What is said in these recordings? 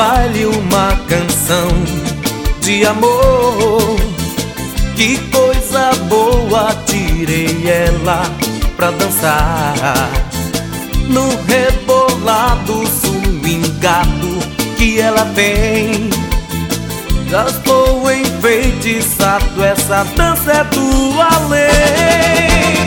baile uma canção de amor. Que coisa boa, tirei ela pra dançar no rebolado swingado que ela tem. Já estou enfeitiçado, essa dança é do além.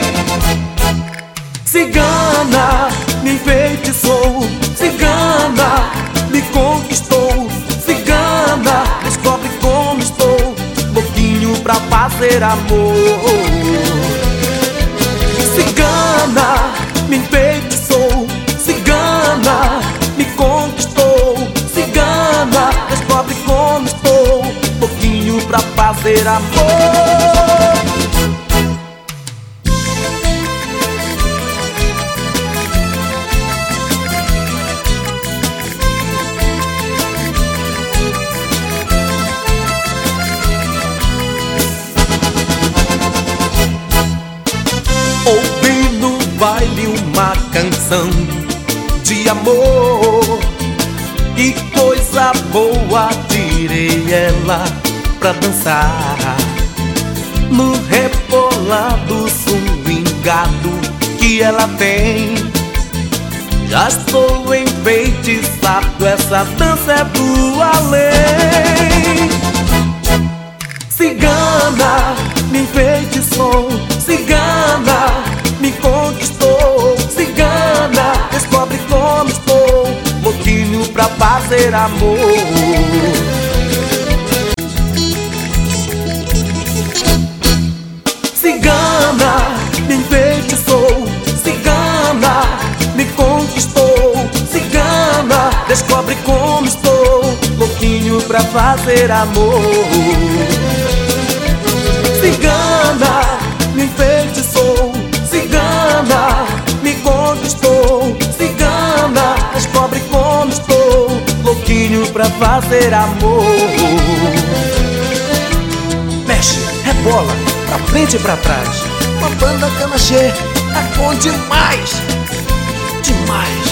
Cigana, me enfeitiçou, cigana, me conquistou, cigana, descobre como estou, louquinho pra fazer amor. Cigana, me enfeitiçou, cigana, me conquistou, cigana, descobre como estou, louquinho pra fazer amor. Ouvi no baile uma canção de amor. Que coisa boa, tirei ela pra dançar no rebolado swingado que ela tem. Já estou enfeitiçado, essa dança é do além. Cigana, me enfeitiçou, cigana, me conquistou, cigana, descobre como estou, louquinho pra fazer amor. Cigana, me enfeitiçou, cigana, me conquistou, cigana, descobre como estou, louquinho pra fazer amor. Cigana, me enfeitiçou, cigana, me conquistou, cigana, descobre como estou, louquinho pra fazer amor. Mexe, rebola, pra frente e pra trás. Uma banda Canachê é bom demais, demais.